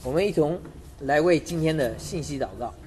我们一同来为今天的信息祷告。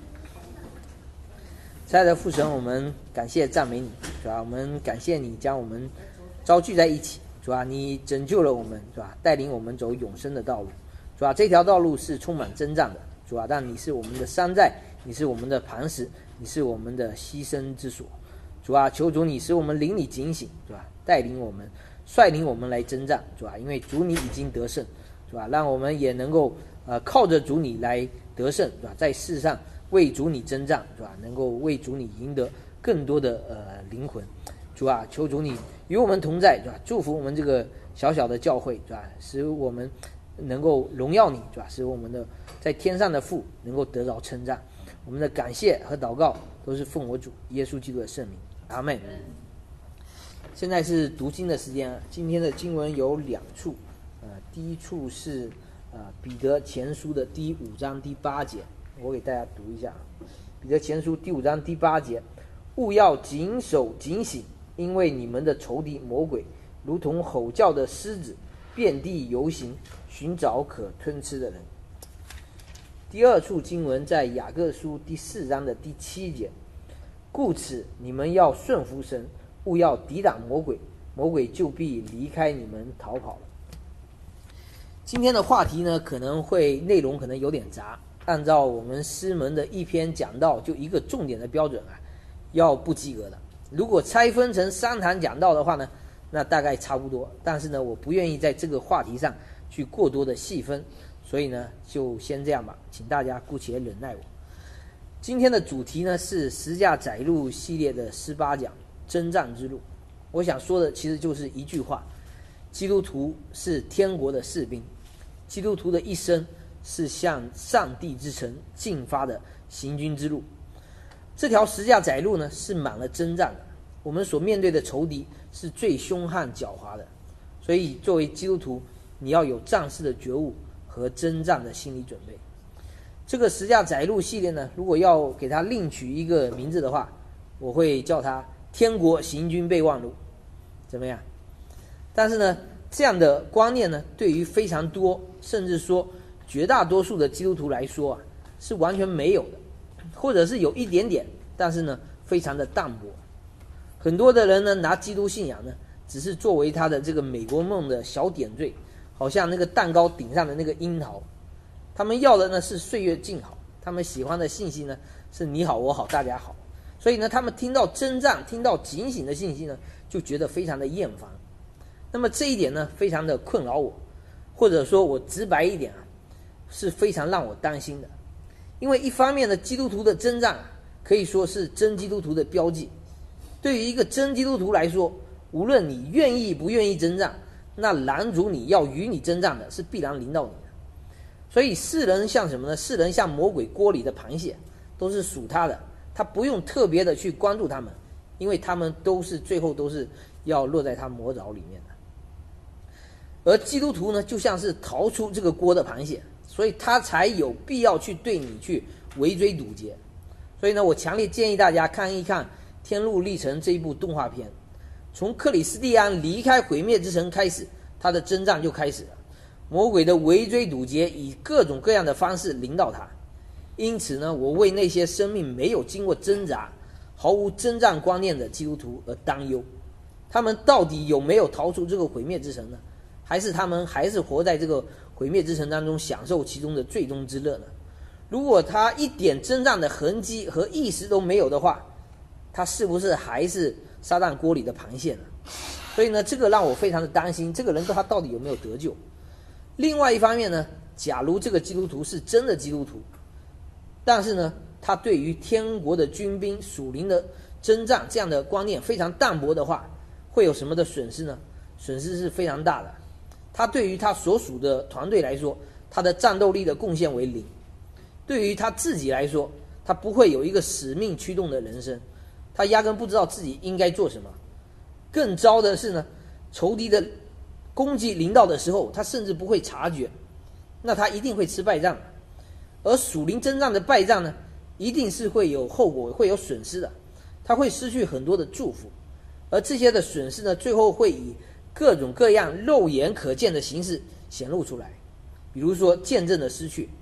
亲爱的父神，我们感谢赞美你，主啊，我们感谢你将我们召聚在一起，主啊，你拯救了我们，主啊，带领我们走永生的道路，主啊，这条道路是充满征战的，主啊，但你是我们的山寨，你是我们的磐石，你是我们的栖身之所，主啊，求主你使我们灵里警醒，主啊，带领我们率领我们来征战，主啊，因为主你已经得胜，主啊，让我们也能够靠着主你来得胜，是吧？在世上为主你征战，是吧？能够为主你赢得更多的灵魂，主啊，求主你与我们同在，是吧？祝福我们这个小小的教会，是吧？使我们能够荣耀你，是吧？使我们的在天上的父能够得到称赞。我们的感谢和祷告都是奉我主耶稣基督的圣名，阿们。现在是读经的时间啊，今天的经文有2处，第一处是彼得前书的第5章第8节，我给大家读一下。彼得前书第5章第8节，务要谨守警醒，因为你们的仇敌魔鬼如同吼叫的狮子，遍地游行，寻找可吞吃的人。第二处经文在雅各书第4章的第7节，故此你们要顺服神，务要抵挡魔鬼，魔鬼就必离开你们逃跑了。今天的话题呢，内容可能有点杂，按照我们师门的一篇讲道，就一个重点的标准啊，要不及格的。如果拆分成3堂讲道的话呢，那大概差不多。但是呢，我不愿意在这个话题上去过多的细分，所以呢，就先这样吧，请大家姑且忍耐我。今天的主题呢是十架载路系列的18讲，征战之路。我想说的其实就是一句话：基督徒是天国的士兵。基督徒的一生是向上帝之城进发的行军之路。这条十架载路呢，是满了征战的。我们所面对的仇敌是最凶悍狡猾的，所以作为基督徒，你要有战士的觉悟和征战的心理准备。这个十架载路系列呢，如果要给它另取一个名字的话，我会叫它天国行军备忘录，怎么样？但是呢，这样的观念呢，对于非常多甚至说绝大多数的基督徒来说啊，是完全没有的，或者是有一点点，但是呢，非常的淡薄。很多的人呢，拿基督信仰呢，只是作为他的这个美国梦的小点缀，好像那个蛋糕顶上的那个樱桃。他们要的呢是岁月静好，他们喜欢的信息呢是你好我好大家好。所以呢，他们听到征战、听到警醒的信息呢，就觉得非常的厌烦。那么这一点呢，非常的困扰我，或者说我直白一点啊，是非常让我担心的。因为一方面呢，基督徒的征战可以说是真基督徒的标记。对于一个真基督徒来说，无论你愿意不愿意征战，那拦阻你要与你征战的是必然临到你的。所以世人像什么呢？世人像魔鬼锅里的螃蟹，都是属他的，他不用特别的去关注他们，因为他们最后都是要落在他魔爪里面的。而基督徒呢，就像是逃出这个锅的螃蟹，所以他才有必要去对你去围追堵截。所以呢，我强烈建议大家看一看《天路历程》这一部动画片。从克里斯蒂安离开毁灭之城开始，他的征战就开始了。魔鬼的围追堵截以各种各样的方式临到他。因此呢，我为那些生命没有经过挣扎、毫无征战观念的基督徒而担忧。他们到底有没有逃出这个毁灭之城呢？还是他们还是活在这个毁灭之城当中，享受其中的最终之乐呢？如果他一点征战的痕迹和意识都没有的话，他是不是还是撒旦锅里的螃蟹呢？所以呢，这个让我非常的担心，这个人他到底有没有得救？另外一方面呢，假如这个基督徒是真的基督徒，但是呢，他对于天国的军兵、属灵的征战这样的观念非常淡薄的话，会有什么的损失呢？损失是非常大的。他对于他所属的团队来说，他的战斗力的贡献为0。对于他自己来说，他不会有一个使命驱动的人生，他压根不知道自己应该做什么。更糟的是呢，仇敌的攻击临到的时候，他甚至不会察觉，那他一定会吃败仗。而属灵征战的败仗呢，一定是会有后果，会有损失的，他会失去很多的祝福。而这些的损失呢，最后会以各种各样肉眼可见的形式显露出来。比如说见证的失去，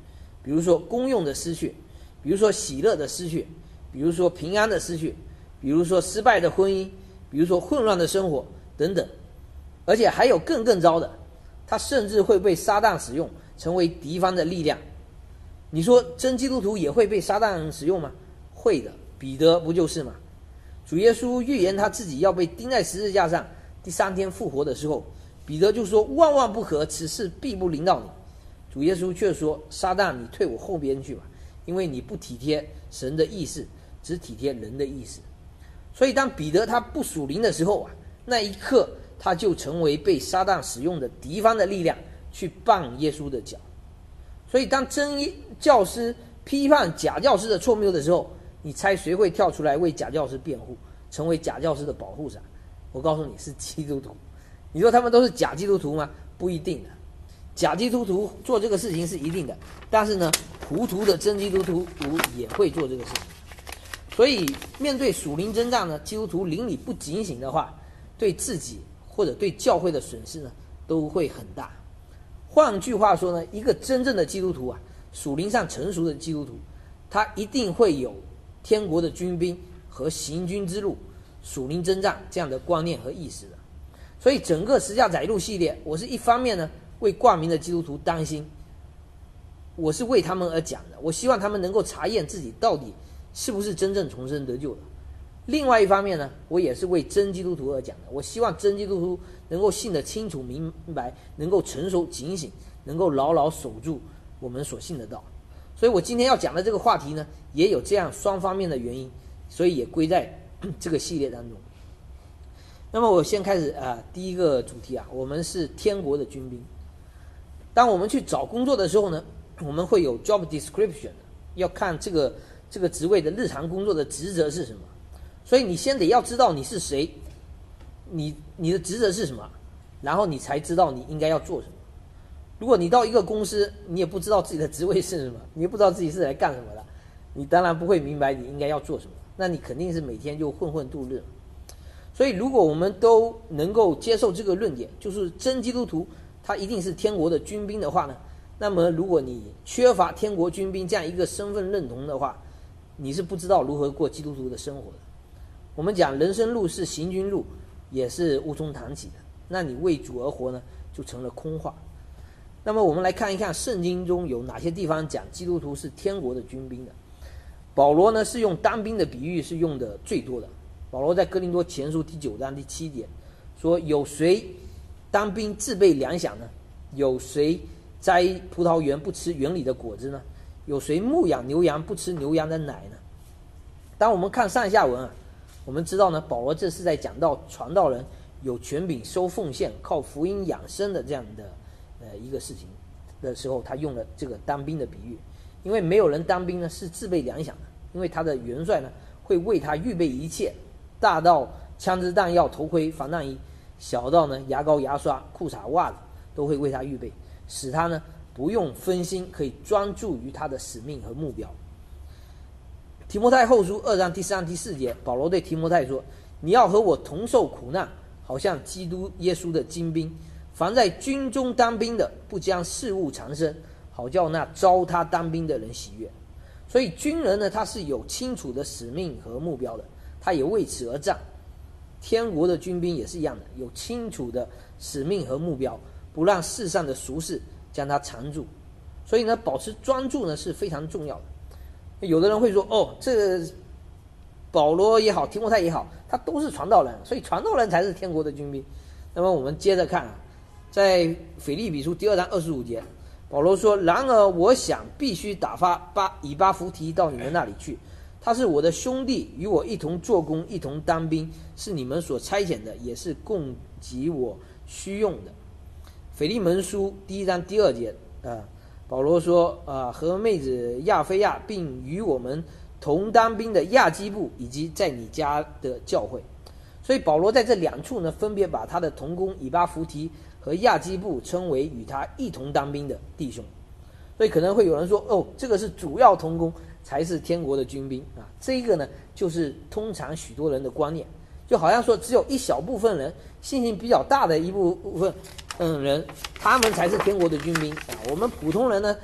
比如说公用的失去，比如说喜乐的失去，比如说平安的失去，比如说失败的婚姻，比如说混乱的生活等等。而且还有更糟的，他甚至会被撒旦使用，成为敌方的力量。你说真基督徒也会被撒旦使用吗？会的，彼得不就是吗？主耶稣预言他自己要被钉在十字架上，第3天复活的时候，彼得就说万万不可，此事必不临到你。主耶稣却说，撒旦，你退我后边去吧，因为你不体贴神的意思，只体贴人的意思。所以当彼得他不属灵的时候啊，那一刻他就成为被撒旦使用的敌方的力量，去绊耶稣的脚。所以当真教师批判假教师的错谬的时候，你猜谁会跳出来为假教师辩护，成为假教师的保护伞？我告诉你，是基督徒。你说他们都是假基督徒吗？不一定的。假基督徒做这个事情是一定的，但是呢，糊涂的真基督徒也会做这个事情。所以面对属灵征战呢，基督徒灵里不警醒的话，对自己或者对教会的损失呢，都会很大。换句话说呢，一个真正的基督徒啊，属灵上成熟的基督徒，他一定会有天国的军兵和行军之路、属灵征战这样的观念和意识的。所以整个十架载入系列，我是一方面呢为挂名的基督徒担心，我是为他们而讲的，我希望他们能够查验自己到底是不是真正重生得救的。另外一方面呢，我也是为真基督徒而讲的，我希望真基督徒能够信得清楚明白，能够成熟警醒，能够牢牢守住我们所信的道。所以我今天要讲的这个话题呢，也有这样双方面的原因，所以也归在这个系列当中。那么我先开始第一个主题啊，我们是天国的军兵。当我们去找工作的时候呢，我们会有 job description， 要看这个职位的日常工作的职责是什么。所以你先得要知道你是谁，你的职责是什么，然后你才知道你应该要做什么。如果你到一个公司，你也不知道自己的职位是什么，你也不知道自己是来干什么的，你当然不会明白你应该要做什么，那你肯定是每天就混混度日。所以如果我们都能够接受这个论点，就是真基督徒他一定是天国的军兵的话呢，那么如果你缺乏天国军兵这样一个身份认同的话，你是不知道如何过基督徒的生活的。我们讲人生路是行军路，也是无从谈起的，那你为主而活呢，就成了空话。那么我们来看一看圣经中有哪些地方讲基督徒是天国的军兵的。保罗呢是用当兵的比喻是用的最多的。保罗在哥林多前书第9章第7节说，有谁当兵自备粮饷呢？有谁摘葡萄园不吃园里的果子呢？有谁牧养牛羊不吃牛羊的奶呢？当我们看上下文啊，我们知道呢，保罗这是在讲到传道人有权柄收奉献，靠福音养生的这样的一个事情的时候，他用了这个当兵的比喻。因为没有人当兵呢是自备粮饷的，因为他的元帅呢会为他预备一切，大到枪支弹药、头盔、防弹衣，小到呢牙膏、牙刷、裤衩、袜子，都会为他预备，使他呢不用分心，可以专注于他的使命和目标。提摩太后书2章第3、第4节，保罗对提摩太说，你要和我同受苦难，好像基督耶稣的精兵。凡在军中当兵的，不将事物缠身，好叫那招他当兵的人喜悦。所以军人呢，他是有清楚的使命和目标的，他也为此而战。天国的军兵也是一样的，有清楚的使命和目标，不让世上的俗事将他缠住。所以呢，保持专注呢是非常重要的。有的人会说，这个保罗也好，提摩太也好，他都是传道人，所以传道人才是天国的军兵。那么我们接着看啊，在腓立比书第2章25节，保罗说，然而我想必须打发以巴弗提到你们那里去，他是我的兄弟，与我一同做工，一同当兵，是你们所差遣的，也是供给我需用的。腓利门书第1章第2节保罗说，和妹子亚非亚，并与我们同当兵的亚基布，以及在你家的教会。所以保罗在这2处呢，分别把他的同工以巴弗提和亚基布称为与他一同当兵的弟兄。所以可能会有人说，这个是主要同工才是天国的军兵啊。这个呢，就是通常许多人的观念，就好像说只有一小部分人，信心比较大的一部分人，他们才是天国的军兵啊。我们普通人呢，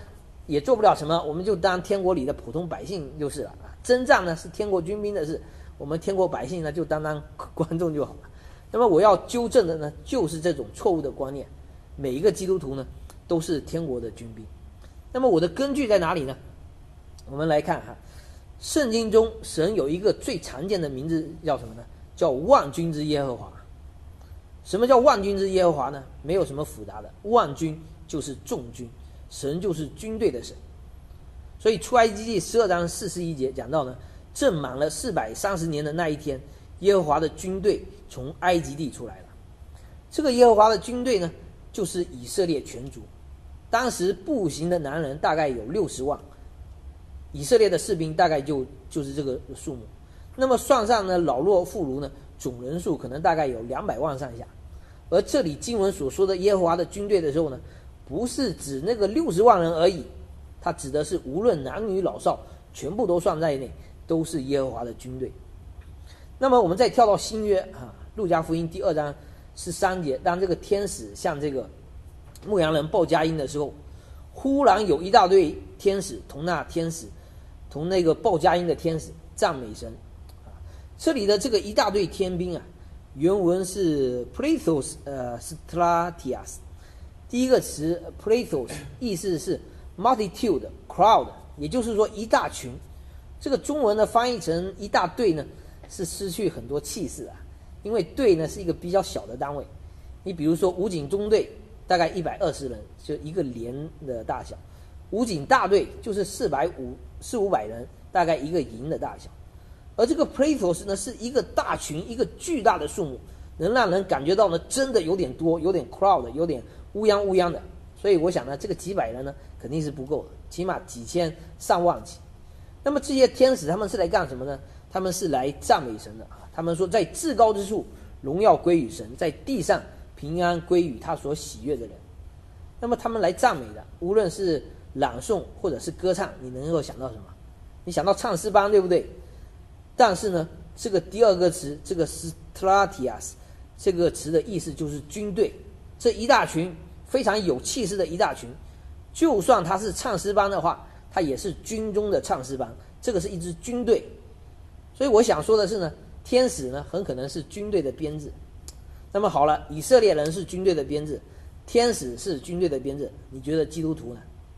也做不了什么，我们就当天国里的普通百姓就是了啊。征战呢是天国军兵的事，我们天国百姓呢就当观众就好了。那么我要纠正的呢，就是这种错误的观念，每一个基督徒呢都是天国的军兵。那么我的根据在哪里呢？我们来看哈，圣经中神有一个最常见的名字叫什么呢？叫万军之耶和华。什么叫万军之耶和华呢？没有什么复杂的，万军就是众军，神就是军队的神。所以出埃及记12章41节讲到呢，正满了430年的那一天，耶和华的军队从埃及地出来了。这个耶和华的军队呢，就是以色列全族。当时步行的男人大概有60万，以色列的士兵大概就是这个数目。那么算上呢老弱妇孺呢，总人数可能大概有200万上下。而这里经文所说的耶和华的军队的时候呢，不是指那个60万人而已，它指的是无论男女老少全部都算在内，都是耶和华的军队。那么我们再跳到新约啊，路加福音第2章13节，当这个天使向这个牧羊人报佳音的时候，忽然有一大队天使同那个报佳音的天使赞美神。这里的这个一大队天兵啊，原文是 plethos stratias。 第一个词 plethos 意思是 multitude crowd， 也就是说一大群。这个中文呢翻译成一大队呢，是失去很多气势啊，因为队呢是一个比较小的单位。你比如说武警中队大概120人，就一个连的大小；武警大队就是400-500人，大概一个营的大小。而这个 plethos 呢是一个大群，一个巨大的数目，能让人感觉到呢真的有点多，有点 crowd， 有点乌泱乌泱的。所以我想呢，这个几百人呢肯定是不够的，起码几千上万起。那么这些天使他们是来干什么呢？他们是来赞美神的啊。他们说，在至高之处荣耀归于神，在地上平安归于他所喜悦的人。那么他们来赞美的，无论是朗诵或者是歌唱，你能够想到什么？你想到唱诗班，对不对？但是呢，这个第二个词，这个 stratias 这个词的意思就是军队，这一大群非常有气势的一大群。就算他是唱诗班的话，他也是军中的唱诗班，这个是一支军队。所以我想说的是呢，天使呢很可能是军队的编制。那么好了，以色列人是军队的编制，天使是军队的编制，你觉得基督徒呢？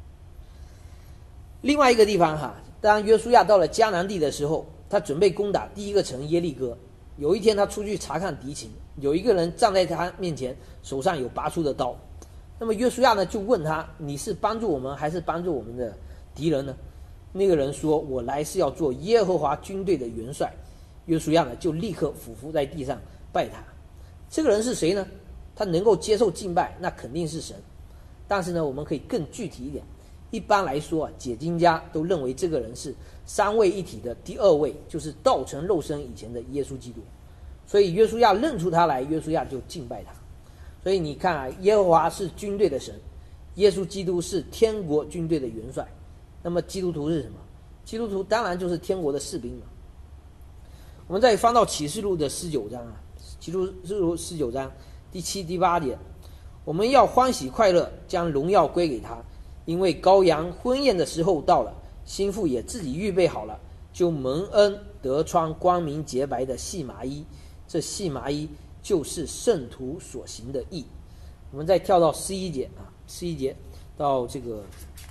另外一个地方哈，当约书亚到了迦南地的时候，他准备攻打第一个城耶利哥。有一天他出去查看敌情，有一个人站在他面前，手上有拔出的刀。那么约书亚呢就问他，你是帮助我们还是帮助我们的敌人呢？那个人说，我来是要做耶和华军队的元帅。约书亚呢就立刻俯伏在地上拜他。这个人是谁呢？他能够接受敬拜，那肯定是神。但是呢，我们可以更具体一点。一般来说啊，解经家都认为这个人是三位一体的第二位，就是道成肉身以前的耶稣基督。所以约书亚认出他来，约书亚就敬拜他。所以你看啊，耶和华是军队的神，耶稣基督是天国军队的元帅。那么基督徒是什么？基督徒当然就是天国的士兵嘛。我们再翻到启示录的19章啊，启示录19章第7、第8节，我们要欢喜快乐，将荣耀归给他，因为羔羊婚宴的时候到了，新妇也自己预备好了，就蒙恩得穿光明洁白的细麻衣，这细麻衣就是圣徒所行的义。我们再跳到11节啊，11节到这个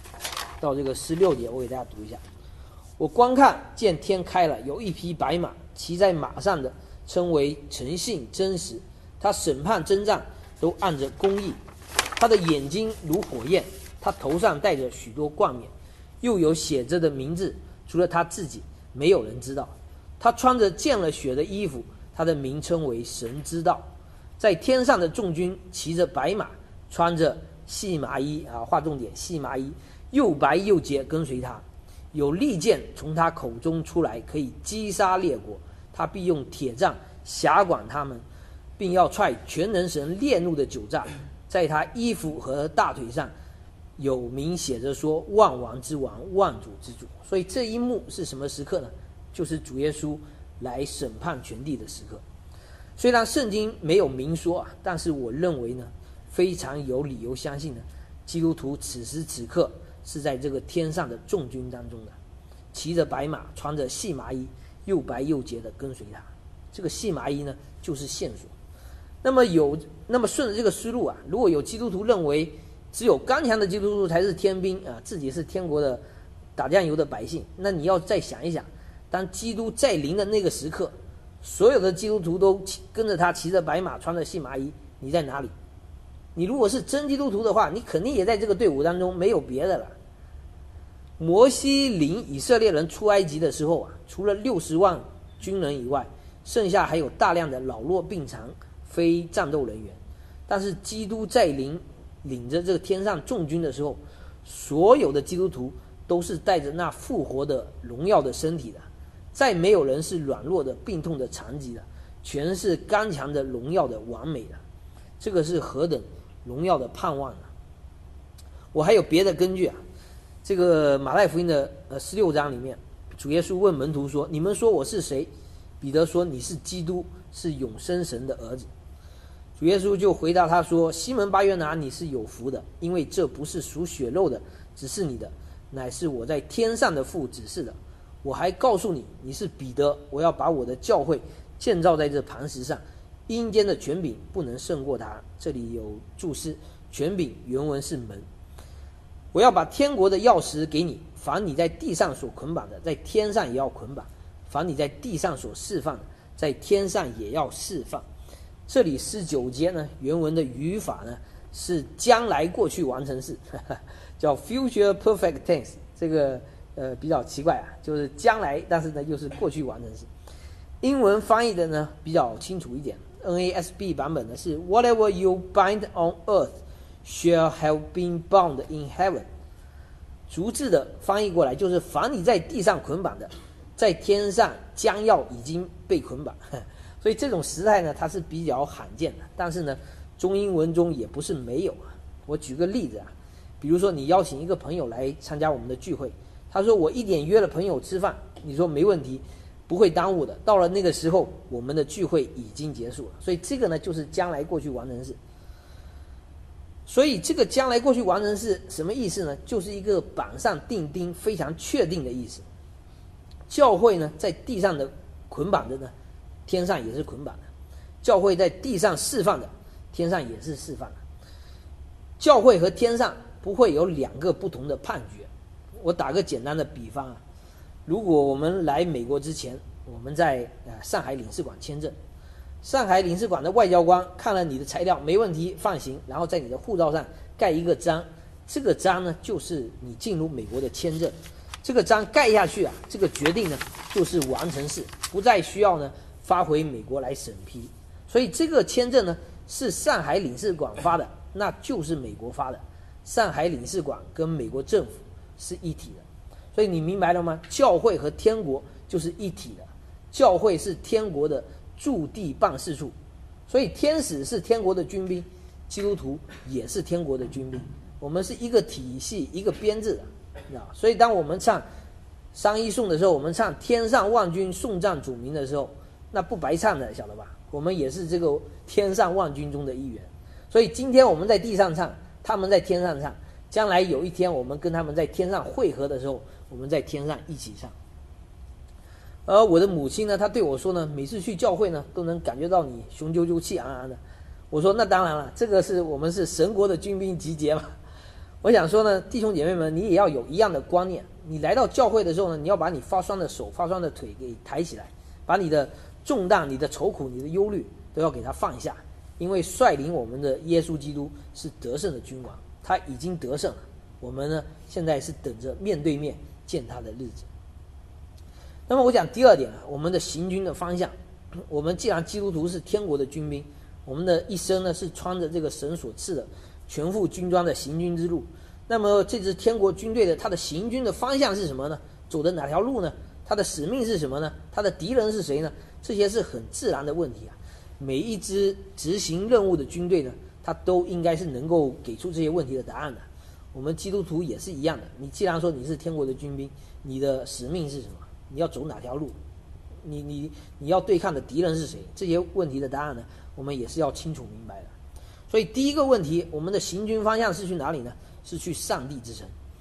16节，我给大家读一下。我观看见天开了，有一匹白马，骑在马上的称为诚信真实，他审判征战都按着公义，他的眼睛如火焰，他头上戴着许多冠冕，又有写着的名字，除了他自己没有人知道。他穿着溅了血的衣服，他的名称为神之道。在天上的众军骑着白马，穿着细麻衣啊，划重点，细麻衣又白又洁，跟随他。有利剑从他口中出来，可以击杀列国，他必用铁杖辖管他们，并要踹全能神烈怒的酒榨。在他衣服和大腿上有名写着说，万王之王，万主之主。所以这一幕是什么时刻呢？就是主耶稣来审判全地的时刻。虽然圣经没有明说啊，但是我认为呢，非常有理由相信呢，基督徒此时此刻是在这个天上的众军当中的，骑着白马，穿着细麻衣，又白又洁的跟随他。这个细麻衣呢，就是线索。那么顺着这个思路啊，如果有基督徒认为只有刚强的基督徒才是天兵啊，自己是天国的打酱油的百姓，那你要再想一想，当基督在临的那个时刻，所有的基督徒都跟着他骑着白马，穿着细麻衣，你在哪里？你如果是真基督徒的话，你肯定也在这个队伍当中，没有别的了。摩西领以色列人出埃及的时候啊，除了60万军人以外，剩下还有大量的老弱病残非战斗人员。但是基督在领着这个天上众军的时候，所有的基督徒都是带着那复活的荣耀的身体的，再没有人是软弱的、病痛的、残疾的，全是刚强的、荣耀的、完美的。这个是何等荣耀的盼望啊！我还有别的根据啊。这个马太福音的16章里面，主耶稣问门徒说：“你们说我是谁？”彼得说：“你是基督，是永生神的儿子。”主耶稣就回答他说：“西门巴约拿，你是有福的，因为这不是属血肉的指示你的，乃是我在天上的父指示的。我还告诉你，你是彼得，我要把我的教会建造在这磐石上，阴间的权柄不能胜过他。”这里有注释，权柄原文是门。我要把天国的钥匙给你，凡你在地上所捆绑的，在天上也要捆绑；凡你在地上所释放的，在天上也要释放。这里19节呢，原文的语法呢是将来过去完成式，叫 future perfect tense。这个比较奇怪啊，就是将来，但是呢又是过去完成式。英文翻译的呢比较清楚一点。NASB 版本呢是 Whatever you bind on earth shall have been bound in heaven。 逐字的翻译过来就是凡你在地上捆绑的，在天上将要已经被捆绑。所以这种时态呢它是比较罕见的，但是呢中英文中也不是没有啊。我举个例子啊，比如说你邀请一个朋友来参加我们的聚会，他说我1点约了朋友吃饭，你说没问题，不会耽误的。到了那个时候，我们的聚会已经结束了。所以这个呢就是将来过去完成式。所以这个将来过去完成式什么意思呢？就是一个板上钉钉，非常确定的意思。教会呢在地上的捆绑的呢，天上也是捆绑的；教会在地上释放的，天上也是释放的。教会和天上不会有2个不同的判决。我打个简单的比方啊，如果我们来美国之前，我们在上海领事馆签证，上海领事馆的外交官看了你的材料没问题，放行，然后在你的护照上盖一个章，这个章呢就是你进入美国的签证。这个章盖下去啊，这个决定呢就是完成式，不再需要呢发回美国来审批。所以这个签证呢是上海领事馆发的，那就是美国发的。上海领事馆跟美国政府是一体的。所以你明白了吗？教会和天国就是一体的，教会是天国的驻地办事处，所以天使是天国的军兵，基督徒也是天国的军兵，我们是一个体系一个编制的。所以当我们唱商一颂的时候，我们唱天上万军颂赞主名的时候，那不白唱的，晓得吧？我们也是这个天上万军中的一员。所以今天我们在地上唱，他们在天上唱，将来有一天我们跟他们在天上会合的时候，我们在天上一起唱。而我的母亲呢，她对我说呢，每次去教会呢都能感觉到你雄赳赳气昂昂的。我说那当然了，这个是我们是神国的军兵集结嘛。我想说呢，弟兄姐妹们，你也要有一样的观念。你来到教会的时候呢，你要把你发酸的手发酸的腿给抬起来，把你的重担你的愁苦你的忧虑都要给它放下，因为率领我们的耶稣基督是得胜的君王，他已经得胜了。我们呢现在是等着面对面见他的日子。那么我讲第2点我们的行军的方向。我们既然基督徒是天国的军兵，我们的一生呢是穿着这个神所赐的全副军装的行军之路。那么这支天国军队的它的行军的方向是什么呢？走的哪条路呢？它的使命是什么呢？它的敌人是谁呢？这些是很自然的问题啊。每一支执行任务的军队呢，它都应该是能够给出这些问题的答案的。我们基督徒也是一样的。你既然说你是天国的军兵，你的使命是什么？你要走哪条路？你要对抗的敌人是谁？这些问题的答案呢，我们也是要清楚明白的。所以第一个问题，我们的行军方向是去哪里呢？是去上帝之城。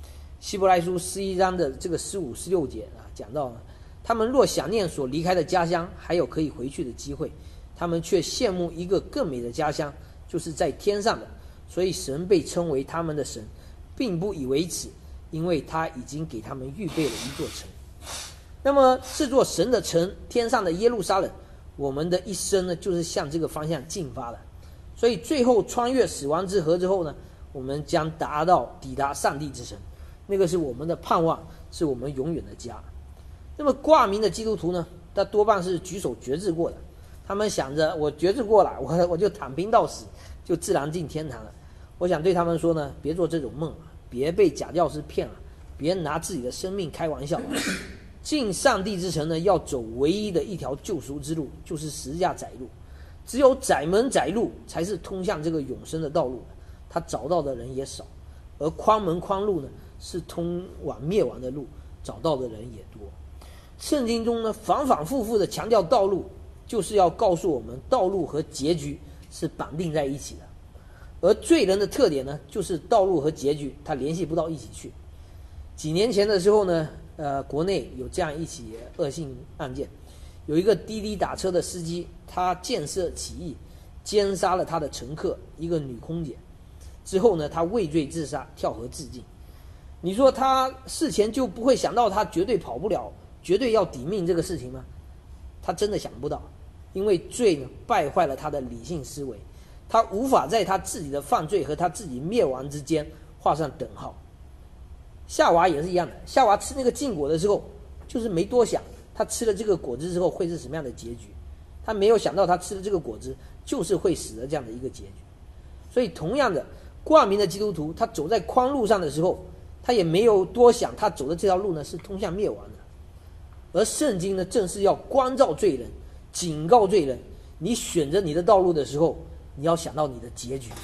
希伯来书11章的这个15、16节啊，讲到他们若想念所离开的家乡，还有可以回去的机会，他们却羡慕一个更美的家乡，就是在天上的。所以神被称为他们的神，并不以为耻，因为他已经给他们预备了一座城。那么这座神的城，天上的耶路撒冷，我们的一生呢，就是向这个方向进发的。所以最后穿越死亡之河之后呢，我们将抵达上帝之城，那个是我们的盼望，是我们永远的家。那么挂名的基督徒呢，他多半是举手决志过的，他们想着我决志过了，我就躺平到死，就自然进天堂了。我想对他们说呢，别做这种梦了，别被假教师骗了，别拿自己的生命开玩笑。进上帝之城呢，要走唯一的一条救赎之路，就是十字架窄路。只有窄门窄路才是通向这个永生的道路，他找到的人也少；而宽门宽路呢，是通往灭亡的路，找到的人也多。圣经中呢，反反复复的强调道路，就是要告诉我们，道路和结局是绑定在一起的。而罪人的特点呢，就是道路和结局它联系不到一起去。几年前的时候呢，国内有这样一起恶性案件，有一个滴滴打车的司机，他见色起意，奸杀了他的乘客一个女空姐，之后呢，他畏罪自杀，跳河自尽。你说他事前就不会想到他绝对跑不了，绝对要抵命这个事情吗？他真的想不到，因为罪呢败坏了他的理性思维，他无法在他自己的犯罪和他自己灭亡之间画上等号。夏娃也是一样的，夏娃吃那个禁果的时候，就是没多想，他吃了这个果子之后会是什么样的结局，他没有想到他吃了这个果子就是会死的这样的一个结局。所以同样的，挂名的基督徒，他走在宽路上的时候，他也没有多想，他走的这条路呢是通向灭亡的。而圣经呢，正是要关照罪人，警告罪人，你选择你的道路的时候，你要想到你的结局。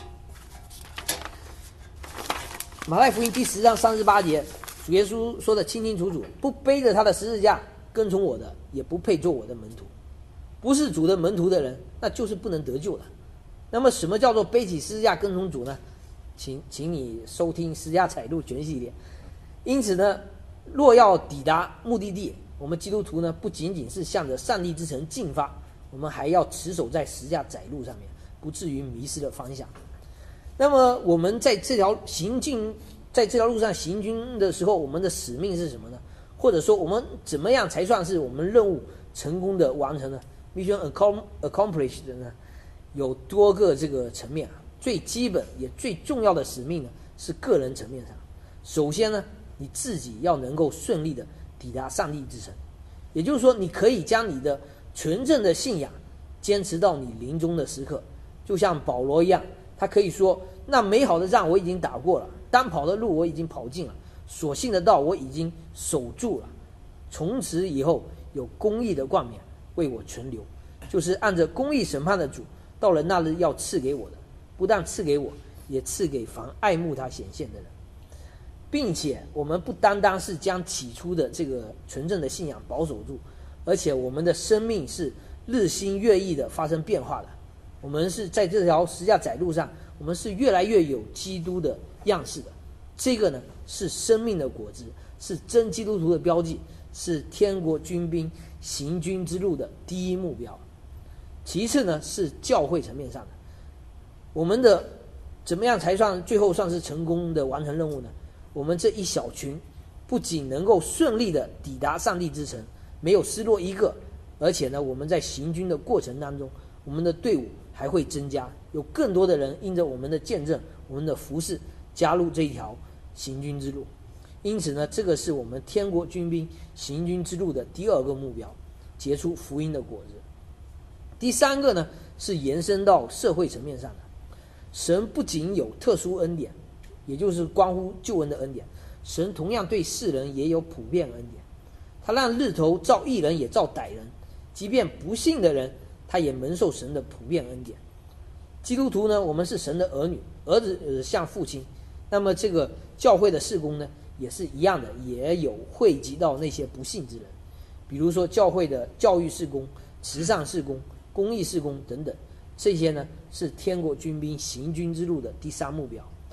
马太福音第10章38节，主耶稣说的清清楚楚，不背着他的十字架跟从我的，也不配做我的门徒。不是主的门徒的人，那就是不能得救的。那么什么叫做背起十字架跟从主呢？请你收听十字架窄路全系列。因此呢，若要抵达目的地，我们基督徒呢，不仅仅是向着上帝之城进发，我们还要持守在十字架窄路上面，不至于迷失了方向。那么我们在这条路上行军的时候，我们的使命是什么呢？或者说我们怎么样才算是我们任务成功的完成呢？ Mission accomplished 呢，有多个这个层面。最基本也最重要的使命呢，是个人层面上。首先呢，你自己要能够顺利的抵达上帝之城，也就是说，你可以将你的纯正的信仰坚持到你临终的时刻，就像保罗一样，他可以说，那美好的仗我已经打过了，当跑的路我已经跑尽了，所信的道我已经守住了，从此以后有公义的冠冕为我存留，就是按着公义审判的主，到了那日要赐给我的，不但赐给我，也赐给凡爱慕他显现的人。并且我们不单单是将起初的这个纯正的信仰保守住，而且我们的生命是日新月异的发生变化的。我们是在这条十字架窄路上，我们是越来越有基督的样式的。这个呢，是生命的果子，是真基督徒的标记，是天国军兵行军之路的第一目标。其次呢，是教会层面上的，我们的怎么样才算最后算是成功的完成任务呢？我们这一小群不仅能够顺利的抵达上帝之城，没有失落一个，而且呢，我们在行军的过程当中，我们的队伍还会增加，有更多的人因着我们的见证，我们的服事，加入这一条行军之路。因此呢，这个是我们天国军兵行军之路的第二个目标，结出福音的果子。第三个呢，是延伸到社会层面上的。神不仅有特殊恩典，也就是关乎救恩的恩典，神同样对世人也有普遍恩典。他让日头照义人也照歹人，即便不信的人，他也蒙受神的普遍恩典。基督徒呢，我们是神的儿女，儿子像父亲，那么这个教会的事工呢，也是一样的，也有惠及到那些不信之人。比如说教会的教育事工、慈善事工、公益事工等等，这些呢是天国军兵行军之路的第三目标。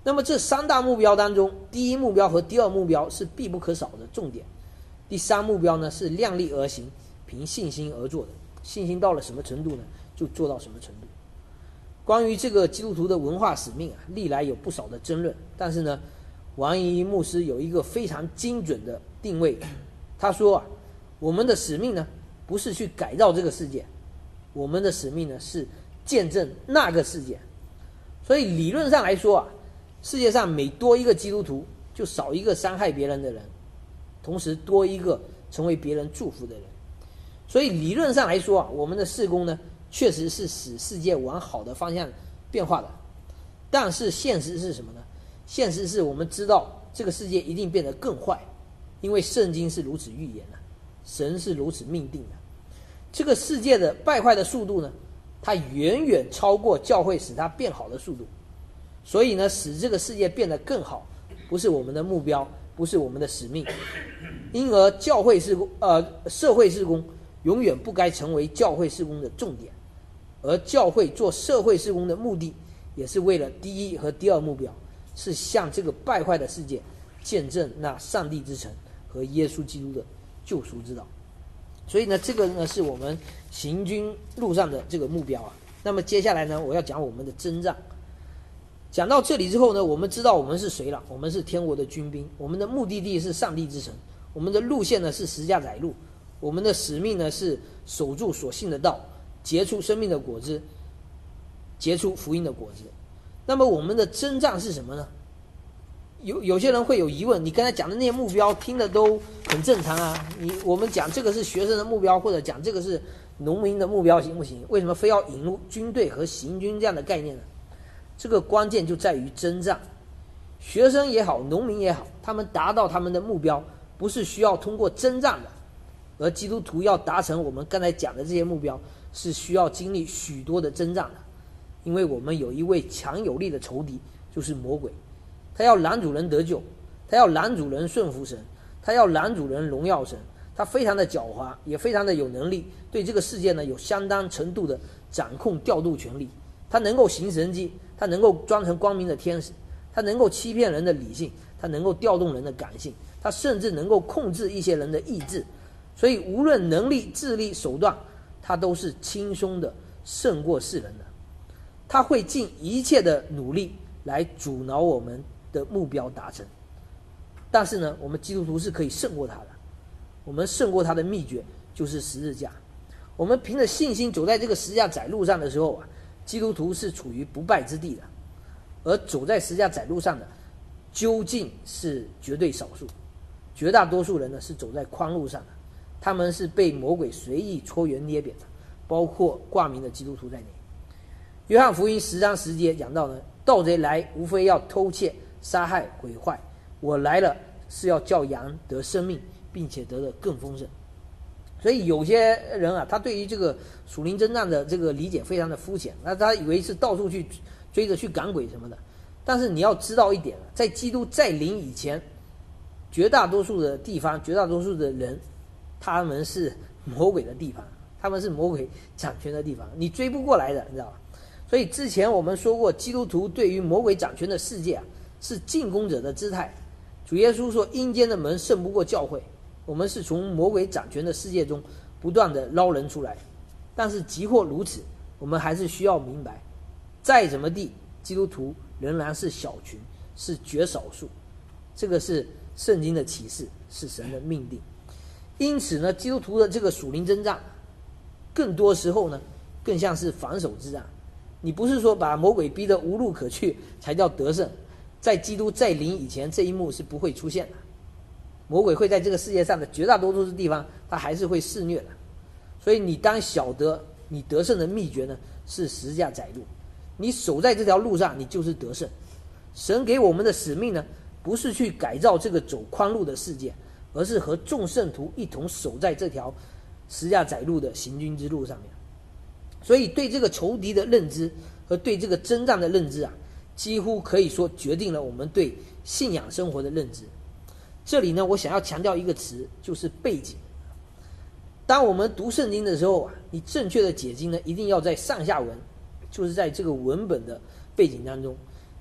那么这三大目标当中，第一目标和第二目标是必不可少的重点，第三目标呢是量力而行，凭信心而做的。信心到了什么程度呢，就做到什么程度。关于这个基督徒的文化使命啊，历来有不少的争论，但是呢，王怡牧师有一个非常精准的定位。他说啊，我们的使命呢不是去改造这个世界，我们的使命呢是见证那个世界。所以理论上来说啊，世界上每多一个基督徒，就少一个伤害别人的人，同时多一个成为别人祝福的人。所以理论上来说啊，我们的事工呢确实是使世界往好的方向变化的。但是现实是什么呢？现实是我们知道这个世界一定变得更坏，因为圣经是如此预言的，神是如此命定的。这个世界的败坏的速度呢，它远远超过教会使它变好的速度。所以呢，使这个世界变得更好，不是我们的目标，不是我们的使命。因而教会事工社会事工永远不该成为教会事工的重点，而教会做社会事工的目的，也是为了第一和第二目标，是向这个败坏的世界见证那上帝之城和耶稣基督的救赎之道。所以呢，这个呢是我们行军路上的这个目标啊。那么接下来呢，我要讲我们的征战。讲到这里之后呢，我们知道我们是谁了，我们是天国的军兵，我们的目的地是上帝之城，我们的路线呢是十架载路，我们的使命呢是守住所信的道，结出生命的果子，结出福音的果子。那么我们的征战是什么呢？有些人会有疑问，你刚才讲的那些目标听的都很正常啊，我们讲这个是学生的目标，或者讲这个是农民的目标行不行？为什么非要引入军队和行军这样的概念呢？这个关键就在于征战。学生也好，农民也好，他们达到他们的目标不是需要通过征战的，而基督徒要达成我们刚才讲的这些目标，是需要经历许多的征战的。因为我们有一位强有力的仇敌，就是魔鬼。他要拦阻人得救，他要拦阻人顺服神，他要拦阻人荣耀神。他非常的狡猾，也非常的有能力，对这个世界呢有相当程度的掌控调度权力。他能够行神迹，他能够装成光明的天使，他能够欺骗人的理性，他能够调动人的感性，他甚至能够控制一些人的意志。所以无论能力、智力、手段，他都是轻松的胜过世人的。他会尽一切的努力来阻挠我们的目标达成。但是呢，我们基督徒是可以胜过他的。我们胜过他的秘诀就是十字架。我们凭着信心走在这个十字架窄路上的时候啊，基督徒是处于不败之地的。而走在十字架窄路上的究竟是绝对少数，绝大多数人呢是走在宽路上的，他们是被魔鬼随意搓圆捏扁的，包括挂名的基督徒在内。约翰福音10章10节讲到呢，盗贼来无非要偷窃、杀害、毁坏，我来了是要叫羊得生命，并且得的更丰盛。所以有些人啊，他对于这个属灵征战的这个理解非常的肤浅，那他以为是到处去追着去赶鬼什么的。但是你要知道一点，在基督再临以前，绝大多数的地方，绝大多数的人，他们是魔鬼的地方，他们是魔鬼掌权的地方，你追不过来的，你知道吧？所以之前我们说过，基督徒对于魔鬼掌权的世界啊，是进攻者的姿态。主耶稣说，阴间的门胜不过教会。我们是从魔鬼掌权的世界中不断的捞人出来。但是即或如此，我们还是需要明白，再怎么地，基督徒仍然是小群，是绝少数。这个是圣经的启示，是神的命定。因此呢，基督徒的这个属灵征战，更多时候呢，更像是防守之战。你不是说把魔鬼逼得无路可去才叫得胜，在基督再临以前，这一幕是不会出现的。魔鬼会在这个世界上的绝大多数的地方，他还是会肆虐的。所以你当晓得你得胜的秘诀呢，是十字架窄路。你守在这条路上，你就是得胜。神给我们的使命呢，不是去改造这个走宽路的世界，而是和众圣徒一同守在这条十字架窄路的行军之路上面。所以对这个仇敌的认知和对这个征战的认知啊，几乎可以说决定了我们对信仰生活的认知。这里呢，我想要强调一个词，就是背景。当我们读圣经的时候啊，你正确的解经呢，一定要在上下文，就是在这个文本的背景当中。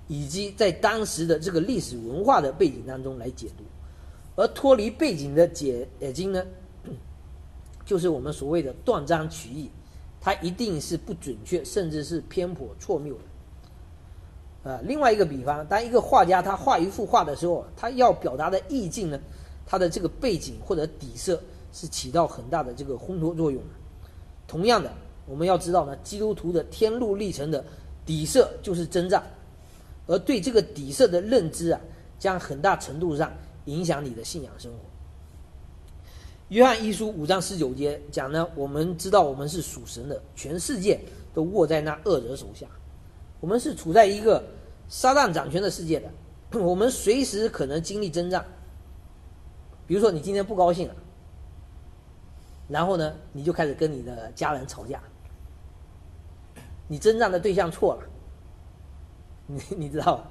以及在当时的这个历史文化的背景当中来解读。而脱离背景的解经呢，就是我们所谓的断章取义，它一定是不准确，甚至是偏颇错谬的。另外一个比方，当一个画家他画一幅画的时候，他要表达的意境呢，他的这个背景或者底色是起到很大的这个烘托作用的。同样的，我们要知道呢，基督徒的天路历程的底色就是征战，而对这个底色的认知啊，将很大程度上影响你的信仰生活。约翰一书5章19节讲呢，我们知道我们是属神的，全世界都握在那恶者手下。我们是处在一个撒旦掌权的世界的，我们随时可能经历征战。比如说你今天不高兴了，然后呢，你就开始跟你的家人吵架，你征战的对象错了，你知道吧？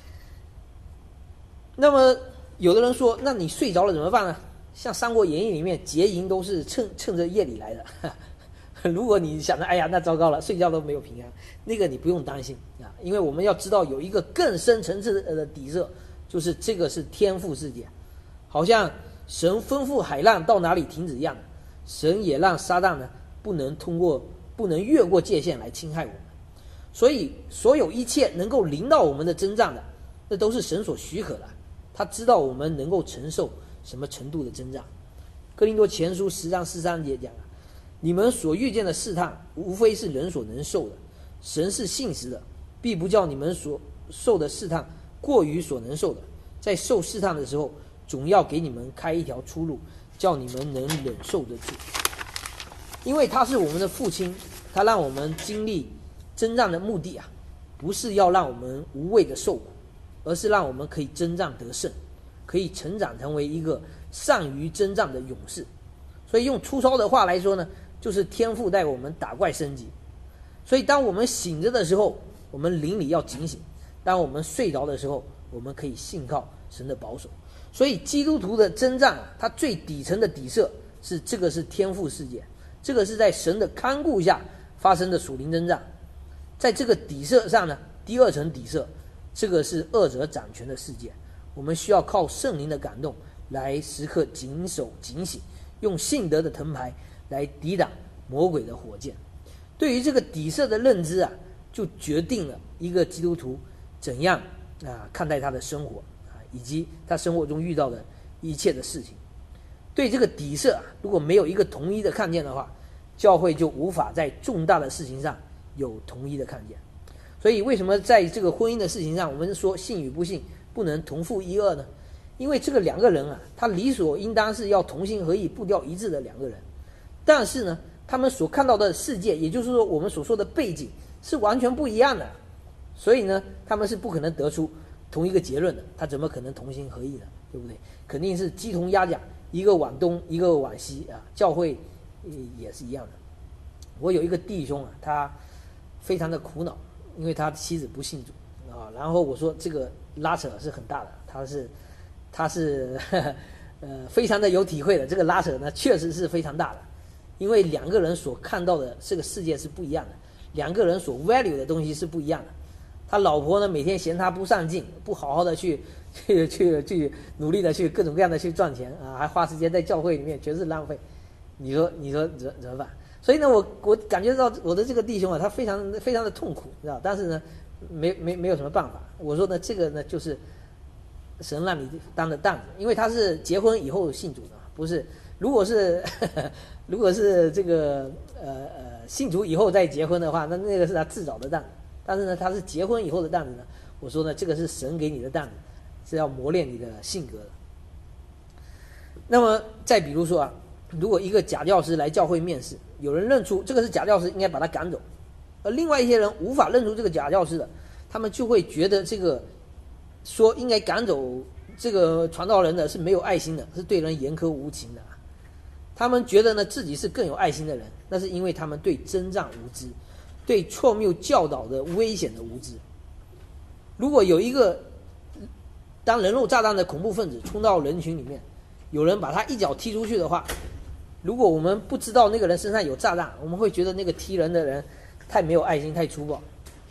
那么有的人说，那你睡着了怎么办呢？像《三国演义》里面劫营都是趁着夜里来的。如果你想着哎呀那糟糕了，睡觉都没有平安，那个你不用担心啊，因为我们要知道有一个更深层次的底色，就是这个是天赋世界，好像神吩咐海浪到哪里停止一样的，神也让撒旦呢不能越过界限来侵害我们。所以所有一切能够临到我们的征战的，那都是神所许可的，他知道我们能够承受什么程度的征战。哥林多前书10章13节讲，你们所遇见的试探无非是人所能受的，神是信实的，必不叫你们所受的试探过于所能受的，在受试探的时候总要给你们开一条出路，叫你们能忍受得住。因为他是我们的父亲，他让我们经历征战的目的啊，不是要让我们无谓的受苦，而是让我们可以征战得胜，可以成长成为一个善于征战的勇士。所以用粗糙的话来说呢，就是天父带我们打怪升级。所以当我们醒着的时候，我们灵里要警醒；当我们睡着的时候，我们可以信靠神的保守。所以基督徒的征战，它最底层的底色是这个是天父世界，这个是在神的看顾下发生的属灵征战。在这个底色上呢，第二层底色，这个是恶者掌权的世界，我们需要靠圣灵的感动来时刻谨守警醒，用信德的藤牌来抵挡魔鬼的火箭。对于这个底色的认知啊，就决定了一个基督徒怎样看待他的生活以及他生活中遇到的一切的事情。对这个底色如果没有一个统一的看见的话，教会就无法在重大的事情上有统一的看见。所以为什么在这个婚姻的事情上，我们说信与不信不能同负一轭呢？因为这个两个人他理所应当是要同心合意、步调一致的两个人，但是呢，他们所看到的世界，也就是说我们所说的背景是完全不一样的，所以呢，他们是不可能得出同一个结论的，他怎么可能同心合意呢？对不对？肯定是鸡同鸭讲，一个往东，一个往西教会也是一样的。我有一个弟兄他非常的苦恼，因为他妻子不信主然后我说这个拉扯是很大的，他是非常的有体会的，这个拉扯呢确实是非常大的，因为两个人所看到的这个世界是不一样的，两个人所 value 的东西是不一样的。他老婆呢每天嫌他不上进，不好好的去努力的去各种各样的去赚钱还花时间在教会里面，全是浪费。你说怎么办？所以呢，我感觉到我的这个弟兄他非常非常的痛苦，知道？但是呢，没有什么办法。我说呢，这个呢就是神让你当的担子，因为他是结婚以后信主的，不是。如果是这个信主以后再结婚的话，那个是他自找的担子。但是呢，他是结婚以后的担子呢，我说呢，这个是神给你的担子，是要磨练你的性格的。那么再比如说如果一个假教师来教会面试，有人认出这个是假教师，应该把他赶走，而另外一些人无法认出这个假教师的，他们就会觉得这个说应该赶走这个传道人的是没有爱心的，是对人严苛无情的。他们觉得呢自己是更有爱心的人，那是因为他们对征战无知，对错谬教导的危险的无知。如果有一个当人肉炸弹的恐怖分子冲到人群里面，有人把他一脚踢出去的话，如果我们不知道那个人身上有炸弹，我们会觉得那个踢人的人太没有爱心，太粗暴。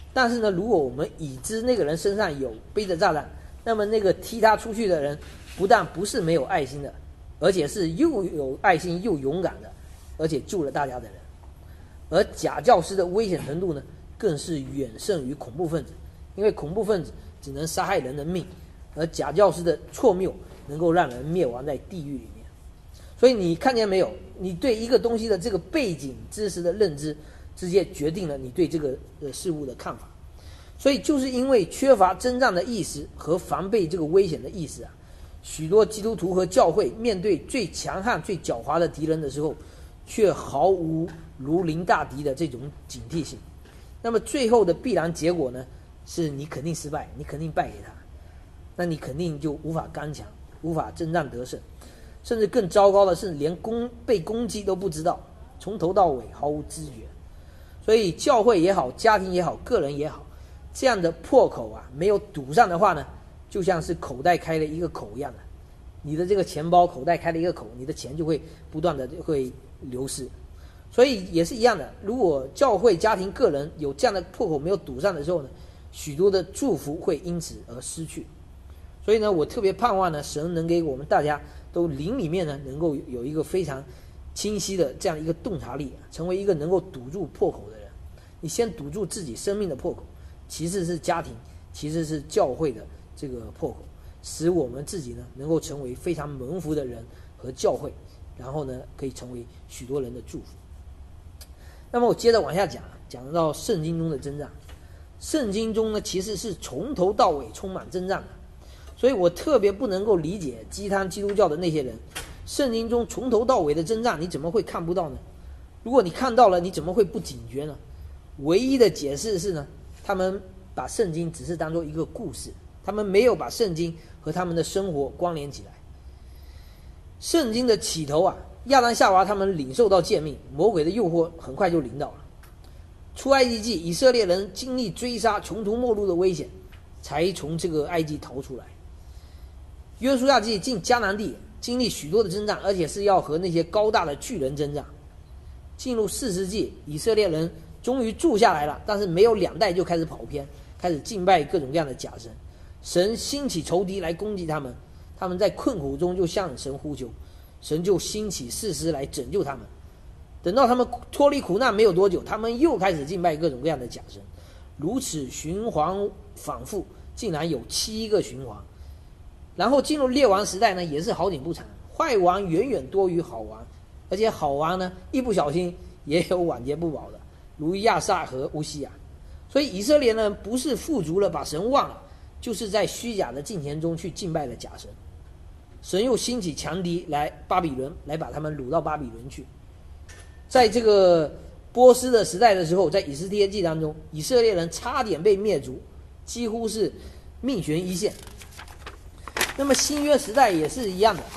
但是呢，如果我们已知那个人身上有背着炸弹，那么那个踢他出去的人不但不是没有爱心的，而且是又有爱心又勇敢的，而且救了大家的人。而假教师的危险程度呢，更是远胜于恐怖分子，因为恐怖分子只能杀害人的命，而假教师的错谬能够让人灭亡在地狱里面。所以你看见没有，你对一个东西的这个背景知识的认知，直接决定了你对这个事物的看法。所以就是因为缺乏征战的意识和防备这个危险的意识啊，许多基督徒和教会面对最强悍最狡猾的敌人的时候，却毫无如临大敌的这种警惕性。那么最后的必然结果呢，是你肯定失败，你肯定败给他，那你肯定就无法刚强，无法征战得胜，甚至更糟糕的是连被攻击都不知道，从头到尾毫无知觉。所以教会也好，家庭也好，个人也好，这样的破口啊，没有堵上的话呢，就像是口袋开了一个口一样的，你的这个钱包口袋开了一个口，你的钱就会不断的会流失。所以也是一样的，如果教会、家庭、个人有这样的破口没有堵上的时候呢，许多的祝福会因此而失去。所以呢，我特别盼望呢，神能给我们大家都灵里面呢，能够有一个非常清晰的这样一个洞察力，成为一个能够堵住破口的人。你先堵住自己生命的破口，其次是家庭，其次是教会的这个破口，使我们自己呢能够成为非常蒙福的人和教会，然后呢可以成为许多人的祝福。那么我接着往下讲到圣经中的征战。圣经中呢其实是从头到尾充满征战的，所以我特别不能够理解鸡汤基督教的那些人，圣经中从头到尾的征战你怎么会看不到呢？如果你看到了，你怎么会不警觉呢？唯一的解释是呢，他们把圣经只是当作一个故事，他们没有把圣经和他们的生活关联起来。圣经的起头啊，亚当夏娃他们领受到诫命，魔鬼的诱惑很快就临到了。出埃及记，以色列人经历追杀、穷途末路的危险，才从这个埃及逃出来。约书亚记进迦南地，经历许多的征战，而且是要和那些高大的巨人征战。进入士师记，以色列人终于住下来了，但是没有2代就开始跑偏，开始敬拜各种各样的假神。神兴起仇敌来攻击他们，他们在困苦中就向神呼求，神就兴起士师来拯救他们。等到他们脱离苦难没有多久，他们又开始敬拜各种各样的假神，如此循环反复，竟然有7个循环。然后进入列王时代呢，也是好景不长，坏王远远多于好王，而且好王呢一不小心也有晚节不保的，如亚撒和乌西亚。所以以色列呢不是富足了把神忘了，就是在虚假的敬虔中去敬拜了假神。神又兴起强敌来巴比伦，来把他们掳到巴比伦去。在这个波斯的时代的时候，在以斯帖记当中，以色列人差点被灭族，几乎是命悬一线。那么新约时代也是一样的，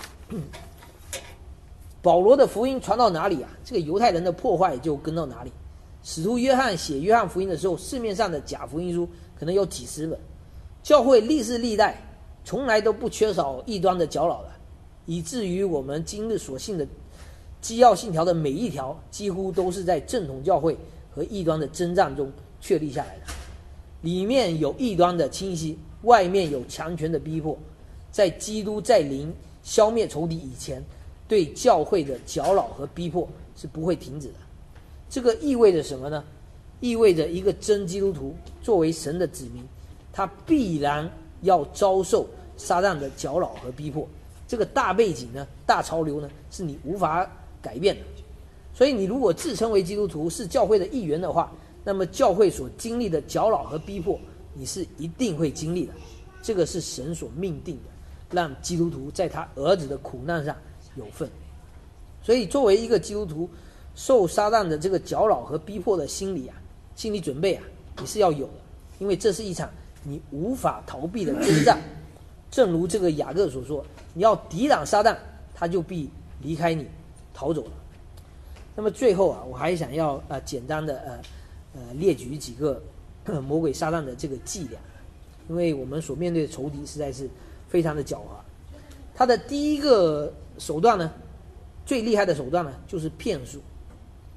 保罗的福音传到哪里啊，这个犹太人的破坏就跟到哪里。使徒约翰写约翰福音的时候，市面上的假福音书可能有几十本。教会历世历代从来都不缺少异端的搅扰的，以至于我们今日所信的基要信条的每一条，几乎都是在正统教会和异端的征战中确立下来的。里面有异端的侵袭，外面有强权的逼迫。在基督在临消灭仇敌以前，对教会的搅扰和逼迫是不会停止的。这个意味着什么呢？意味着一个真基督徒作为神的子民，他必然要遭受撒旦的搅扰和逼迫。这个大背景呢，大潮流呢，是你无法改变的。所以你如果自称为基督徒，是教会的一员的话，那么教会所经历的搅扰和逼迫，你是一定会经历的。这个是神所命定的，让基督徒在他儿子的苦难上有份。所以作为一个基督徒，受撒旦的这个搅扰和逼迫的心理准备你是要有的，因为这是一场你无法逃避的征战。正如这个雅各所说，你要抵挡撒旦，他就必离开你逃走了。那么最后我还想要简单的列举几个魔鬼撒旦的这个伎俩，因为我们所面对的仇敌实在是非常的狡猾。他的第一个手段呢，最厉害的手段呢，就是骗术。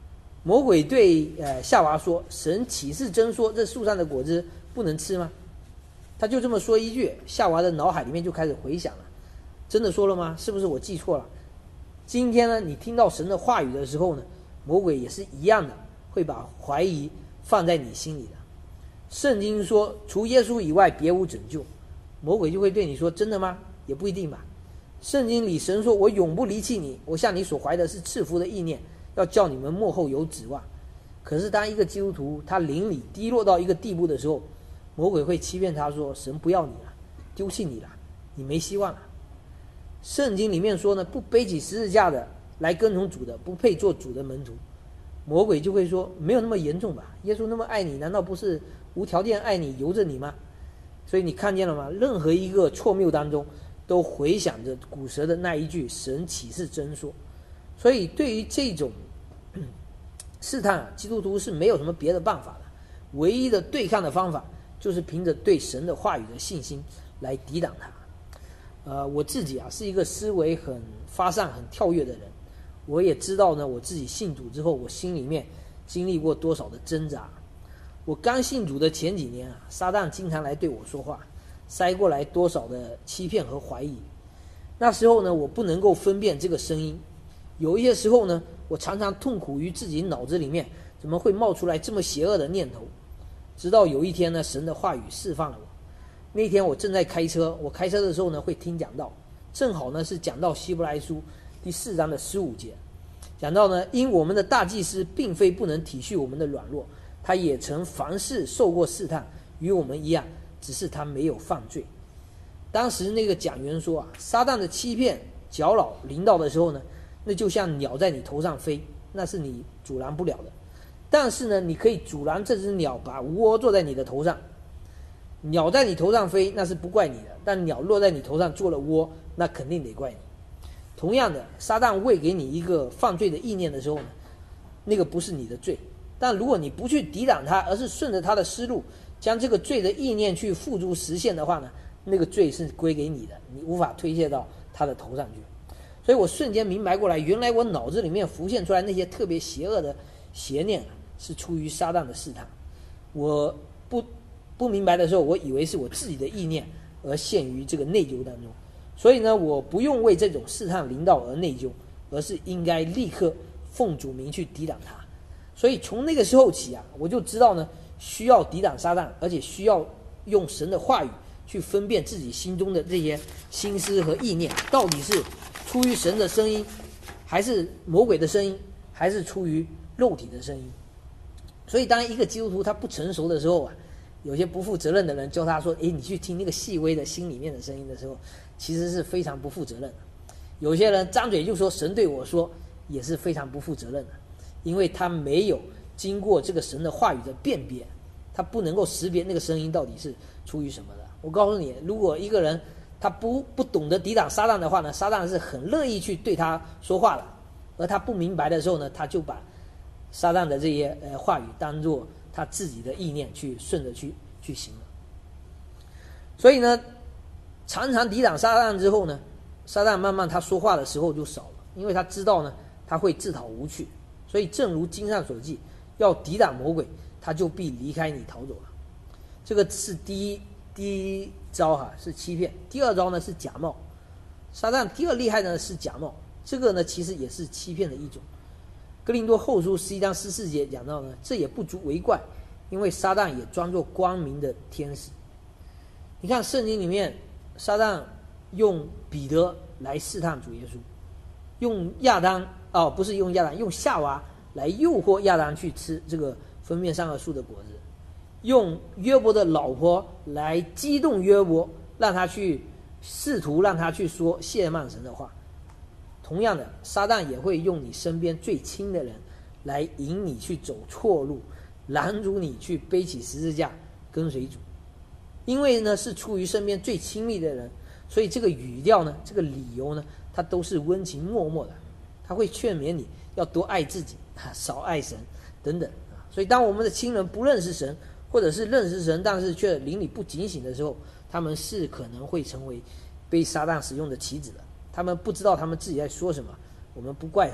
魔鬼对夏娃说：“神岂是真说这树上的果子不能吃吗？”他就这么说一句，夏娃的脑海里面就开始回想了：真的说了吗？是不是我记错了？今天呢，你听到神的话语的时候呢，魔鬼也是一样的，会把怀疑放在你心里的。圣经说，除耶稣以外，别无拯救。魔鬼就会对你说：真的吗？也不一定吧。圣经里神说：我永不离弃你，我向你所怀的是赐福的意念，要叫你们末后有指望。可是当一个基督徒他灵里低落到一个地步的时候，魔鬼会欺骗他说：神不要你了，丢弃你了，你没希望了。圣经里面说呢，不背起十字架的来跟从主的，不配做主的门徒。魔鬼就会说：没有那么严重吧？耶稣那么爱你，难道不是无条件爱你，由着你吗？所以你看见了吗？任何一个错谬当中都回想着古蛇的那一句：神岂是真说。所以对于这种试探，基督徒是没有什么别的办法的，唯一的对抗的方法就是凭着对神的话语的信心来抵挡它。我自己是一个思维很发散很跳跃的人，我也知道呢，我自己信主之后，我心里面经历过多少的挣扎。我刚信主的前几年撒旦经常来对我说话，塞过来多少的欺骗和怀疑。那时候呢，我不能够分辨这个声音，有一些时候呢，我常常痛苦于自己脑子里面怎么会冒出来这么邪恶的念头。直到有一天呢，神的话语释放了我。那天我正在开车，我开车的时候呢会听讲道，正好呢是讲到希伯来书第4章的15节，讲到呢，因我们的大祭司并非不能体恤我们的软弱，他也曾凡事受过试探，与我们一样，只是他没有犯罪。当时那个讲员说撒旦的欺骗搅扰临到的时候呢，那就像鸟在你头上飞，那是你阻拦不了的。但是呢，你可以阻拦这只鸟把窝坐在你的头上。鸟在你头上飞，那是不怪你的，但鸟落在你头上做了窝，那肯定得怪你。同样的，撒旦喂给你一个犯罪的意念的时候呢，那个不是你的罪，但如果你不去抵挡它，而是顺着他的思路将这个罪的意念去付诸实现的话呢，那个罪是归给你的，你无法推卸到他的头上去。所以我瞬间明白过来，原来我脑子里面浮现出来那些特别邪恶的邪念是出于撒旦的试探。我不明白的时候，我以为是我自己的意念而陷于这个内疚当中。所以呢，我不用为这种试探临到而内疚，而是应该立刻奉主名去抵挡它。所以从那个时候起我就知道呢，需要抵挡撒旦，而且需要用神的话语去分辨自己心中的这些心思和意念，到底是出于神的声音，还是魔鬼的声音，还是出于肉体的声音。所以当一个基督徒他不成熟的时候有些不负责任的人教他说：你去听那个细微的心里面的声音的时候，其实是非常不负责任的。有些人张嘴就说神对我说，也是非常不负责任的，因为他没有经过这个神的话语的辨别，他不能够识别那个声音到底是出于什么的。我告诉你，如果一个人他不懂得抵挡撒旦的话呢，撒旦是很乐意去对他说话的，而他不明白的时候呢，他就把撒旦的这些话语当作他自己的意念去顺着去行了。所以呢，常常抵挡撒旦之后呢，撒旦慢慢他说话的时候就少了，因为他知道呢他会自讨无趣。所以正如经上所记，要抵挡魔鬼，他就必离开你逃走了。这个是第一招是欺骗。第二招呢是假冒。撒旦第二厉害呢是假冒，这个呢其实也是欺骗的一种。哥林多后书11章14节讲到呢，这也不足为怪，因为撒旦也装作光明的天使。你看圣经里面，撒旦用彼得来试探主耶稣，用夏娃来诱惑亚当去吃这个分辨善恶树的果子，用约伯的老婆来激动约伯，试图让他去说亵慢神的话。同样的，撒旦也会用你身边最亲的人来引你去走错路，拦阻你去背起十字架跟随主。因为呢是出于身边最亲密的人，所以这个语调呢，这个理由呢，它都是温情脉脉的。他会劝勉你要多爱自己，少爱神等等。所以当我们的亲人不认识神，或者是认识神但是却灵里不警醒的时候，他们是可能会成为被撒旦使用的棋子的。他们不知道他们自己在说什么，我们不怪他们，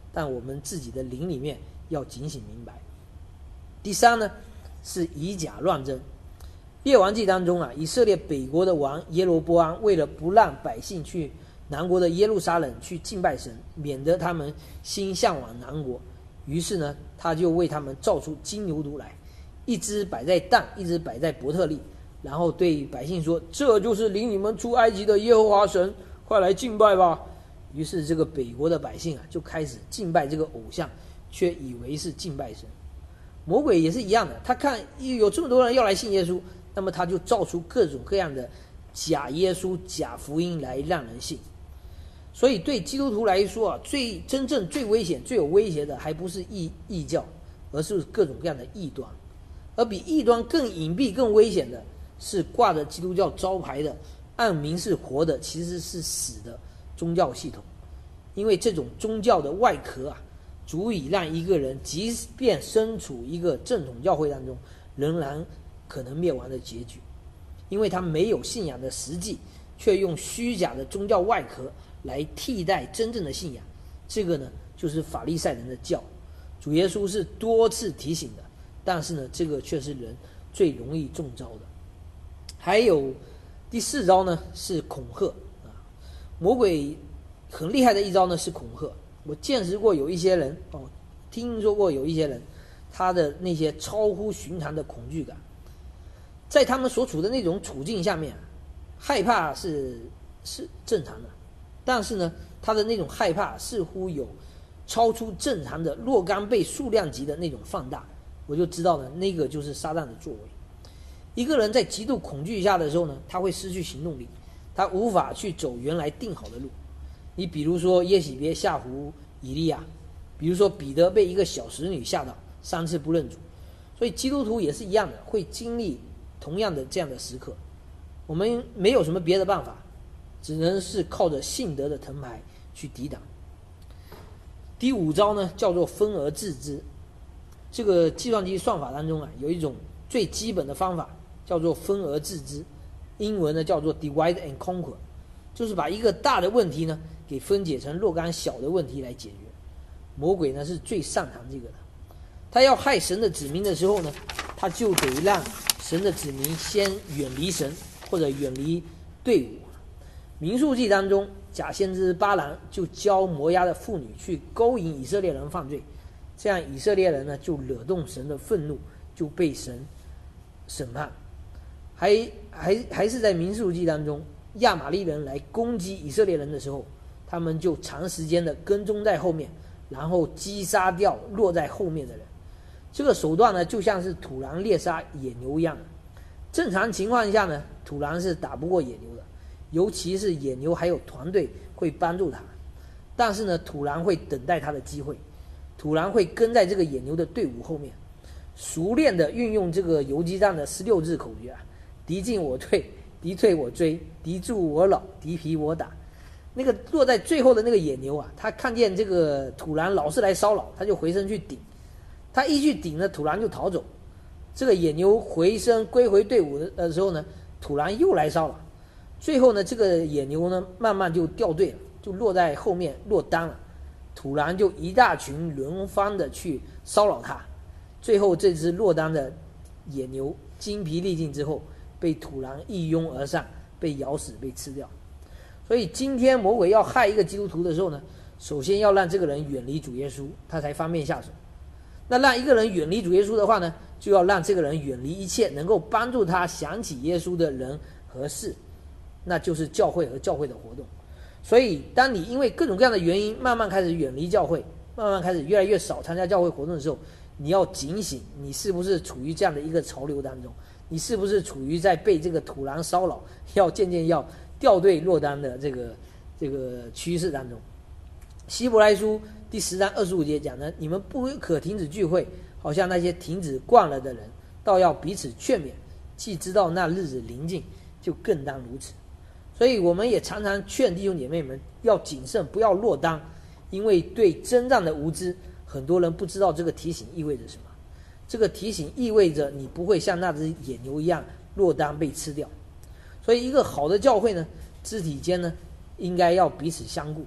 但我们自己的灵里面要警醒明白。第三呢，是以假乱真。列王记当中啊，以色列北国的王耶罗波安为了不让百姓去南国的耶路撒冷去敬拜神，免得他们心向往南国，于是呢，他就为他们造出金牛犊来，一只摆在但，一只摆在伯特利，然后对百姓说：“这就是领你们出埃及的耶和华神，快来敬拜吧。”于是这个北国的百姓啊，就开始敬拜这个偶像，却以为是敬拜神。魔鬼也是一样的，他看有这么多人要来信耶稣，那么他就造出各种各样的假耶稣、假福音来让人信。所以对基督徒来说啊，真正最危险、最有威胁的，还不是异教，而是各种各样的异端。而比异端更隐蔽、更危险的，是挂着基督教招牌的、暗明是活的，其实是死的宗教系统。因为这种宗教的外壳啊，足以让一个人即便身处一个正统教会当中，仍然可能灭亡的结局。因为他没有信仰的实际，却用虚假的宗教外壳来替代真正的信仰，这个呢，就是法利赛人的教。主耶稣是多次提醒的，但是呢，这个却是人最容易中招的。还有第四招呢，是恐吓啊。魔鬼很厉害的一招呢是恐吓。我见识过有一些人听说过有一些人，他的那些超乎寻常的恐惧感，在他们所处的那种处境下面，害怕是正常的，但是呢，他的那种害怕似乎有超出正常的若干倍数量级的那种放大，我就知道呢，那个就是撒旦的作为。一个人在极度恐惧下的时候呢，他会失去行动力，他无法去走原来定好的路。你比如说耶洗别吓唬以利亚，比如说彼得被一个小使女吓到3次不认主。所以基督徒也是一样的，会经历同样的这样的时刻。我们没有什么别的办法，只能是靠着信德的藤牌去抵挡。第五招呢，叫做分而治之。这个计算机算法当中啊，有一种最基本的方法叫做分而治之，英文呢叫做 divide and conquer， 就是把一个大的问题呢给分解成若干小的问题来解决。魔鬼呢是最擅长这个的，他要害神的子民的时候呢，他就得让神的子民先远离神，或者远离队伍。民数记当中，假先知巴兰就教摩押的妇女去勾引以色列人犯罪，这样以色列人呢就惹动神的愤怒，就被神审判。还是在民数记当中，亚玛力人来攻击以色列人的时候，他们就长时间的跟踪在后面，然后击杀掉落在后面的人。这个手段呢，就像是土狼猎杀野牛一样的。正常情况下呢，土狼是打不过野牛的，尤其是野牛还有团队会帮助他。但是呢，土狼会等待他的机会，土狼会跟在这个野牛的队伍后面，熟练的运用这个游击战的16字口诀啊：敌进我退，敌退我追，敌驻我扰，敌疲我打。那个落在最后的那个野牛啊，他看见这个土狼老是来骚扰，他就回身去顶。他一去顶呢，土狼就逃走。这个野牛回身归回队伍的时候呢，土狼又来骚扰。最后呢，这个野牛呢慢慢就掉队了，就落在后面落单了。土狼就一大群轮番的去骚扰他。最后这只落单的野牛精疲力尽之后，被土狼一拥而上，被咬死，被吃掉。所以今天魔鬼要害一个基督徒的时候呢，首先要让这个人远离主耶稣，他才方便下手。那让一个人远离主耶稣的话呢，就要让这个人远离一切能够帮助他想起耶稣的人和事，那就是教会和教会的活动。所以当你因为各种各样的原因慢慢开始远离教会，慢慢开始越来越少参加教会活动的时候，你要警醒，你是不是处于这样的一个潮流当中，你是不是处于在被这个土狼骚扰，要渐渐要掉队落单的这个趋势当中。希伯来书第10章25节讲呢，你们不可停止聚会，好像那些停止惯了的人，倒要彼此劝勉，既知道那日子临近，就更当如此。所以我们也常常劝弟兄姐妹们要谨慎，不要落单，因为对征战的无知，很多人不知道这个提醒意味着什么。这个提醒意味着你不会像那只野牛一样落单被吃掉。所以一个好的教会呢，肢体间呢应该要彼此相顾。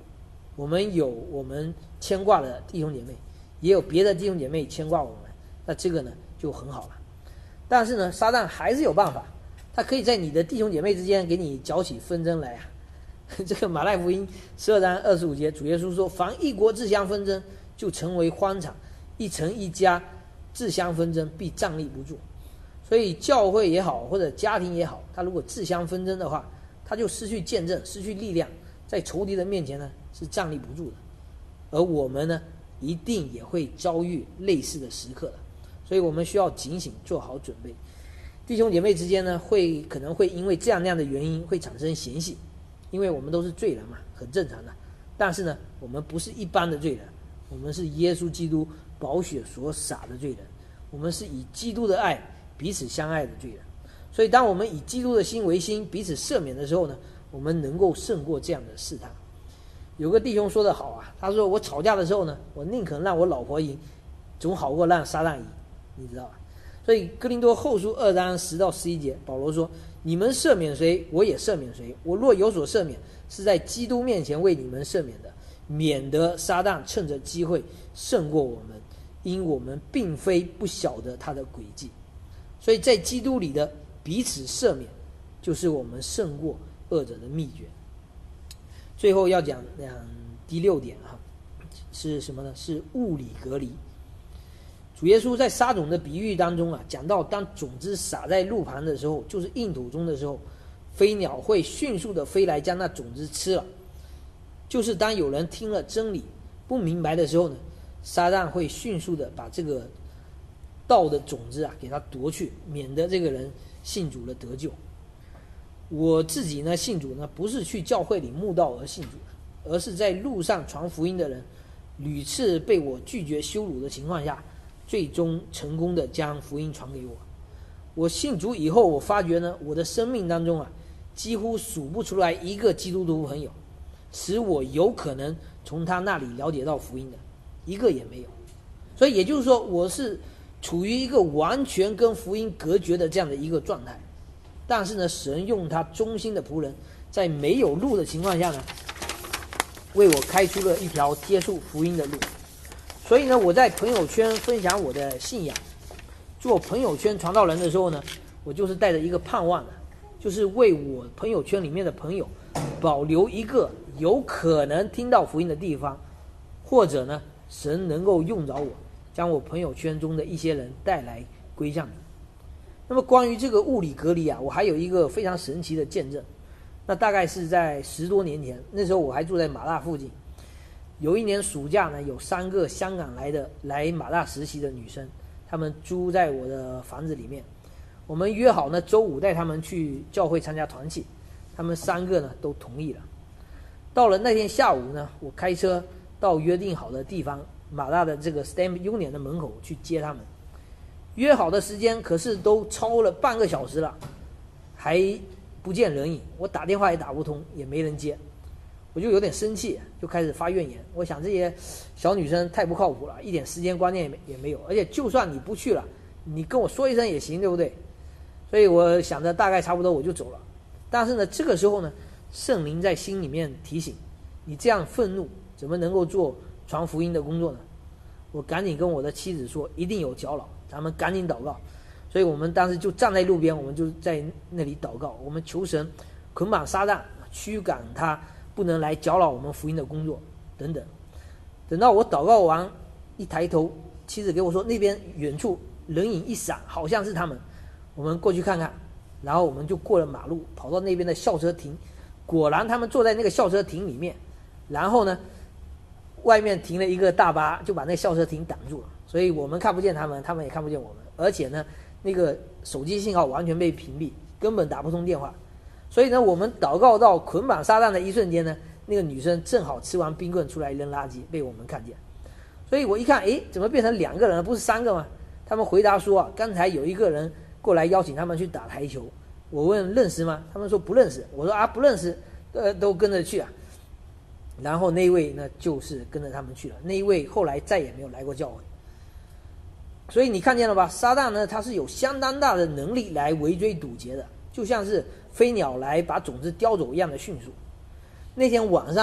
我们有我们牵挂的弟兄姐妹，也有别的弟兄姐妹牵挂我们，那这个呢就很好了。但是呢，撒旦还是有办法，他可以在你的弟兄姐妹之间给你搅起纷争来啊。这个马太福音12章25节，主耶稣说：凡一国自相纷争，就成为荒场；一城一家自相纷争，必站立不住。所以教会也好，或者家庭也好，他如果自相纷争的话，他就失去见证，失去力量，在仇敌的面前呢是站立不住的。而我们呢，一定也会遭遇类似的时刻的，所以我们需要警醒，做好准备。弟兄姐妹之间呢，可能会因为这样那样的原因会产生嫌隙，因为我们都是罪人嘛，很正常的。但是呢，我们不是一般的罪人，我们是耶稣基督宝血所洒的罪人，我们是以基督的爱彼此相爱的罪人。所以当我们以基督的心为心，彼此赦免的时候呢，我们能够胜过这样的试探。有个弟兄说得好啊，他说我吵架的时候呢，我宁可让我老婆赢，总好过让撒旦赢，你知道吧？所以哥林多后书2章10到11节，保罗说：你们赦免谁，我也赦免谁。我若有所赦免，是在基督面前为你们赦免的，免得撒旦趁着机会胜过我们，因我们并非不晓得他的诡计。所以在基督里的彼此赦免，就是我们胜过恶者的秘诀。最后要讲第6点是什么呢？是物理隔离。主耶稣在撒种的比喻当中讲到当种子撒在路旁的时候，就是硬土中的时候，飞鸟会迅速的飞来将那种子吃了。就是当有人听了真理不明白的时候呢，撒旦会迅速的把这个道的种子给他夺去，免得这个人信主了得救。我自己呢信主呢，不是去教会里慕道而信主的，而是在路上传福音的人屡次被我拒绝羞辱的情况下，最终成功的将福音传给我。我信主以后，我发觉呢，我的生命当中几乎数不出来一个基督徒朋友使我有可能从他那里了解到福音的，一个也没有。所以也就是说，我是处于一个完全跟福音隔绝的这样的一个状态。但是呢，神用他忠心的仆人，在没有路的情况下呢，为我开出了一条接触福音的路。所以呢，我在朋友圈分享我的信仰，做朋友圈传道人的时候呢，我就是带着一个盼望的，就是为我朋友圈里面的朋友保留一个有可能听到福音的地方，或者呢，神能够用着我，将我朋友圈中的一些人带来归向主。那么关于这个物理隔离我还有一个非常神奇的见证。那大概是在10多年前，那时候我还住在马大附近。有一年暑假呢，有3个香港来马大实习的女生，她们租在我的房子里面。我们约好呢，周5带她们去教会参加团契，她们3个呢都同意了。到了那天下午呢，我开车到约定好的地方，马大的这个 Stamp Union 的门口去接她们。约好的时间可是都超了半个小时了，还不见人影，我打电话也打不通，也没人接。我就有点生气，就开始发怨言。我想这些小女生太不靠谱了，一点时间观念也没有，而且就算你不去了，你跟我说一声也行，对不对？所以我想着大概差不多我就走了。但是呢，这个时候呢，圣灵在心里面提醒你，这样愤怒怎么能够做传福音的工作呢？我赶紧跟我的妻子说，一定有搅扰，咱们赶紧祷告。所以我们当时就站在路边，我们就在那里祷告，我们求神捆绑撒旦，驱赶他不能来搅扰我们福音的工作等等。等到我祷告完，一抬头，妻子给我说，那边远处人影一闪，好像是他们。我们过去看看，然后我们就过了马路，跑到那边的校车亭，果然他们坐在那个校车亭里面，然后呢，外面停了一个大巴，就把那校车亭挡住了，所以我们看不见他们，他们也看不见我们，而且呢，那个手机信号完全被屏蔽，根本打不通电话。所以呢，我们祷告到捆绑撒旦的一瞬间呢，那个女生正好吃完冰棍出来扔垃圾，被我们看见。所以我一看，怎么变成2个人了，不是3个吗？他们回答说刚才有一个人过来邀请他们去打台球。我问认识吗？他们说不认识。我说不认识，都跟着去啊。然后那一位呢，就是跟着他们去了。那一位后来再也没有来过教会。所以你看见了吧？撒旦呢，他是有相当大的能力来围追堵截的，就像是飞鸟来把种子叼走一样的迅速。那天晚上呢，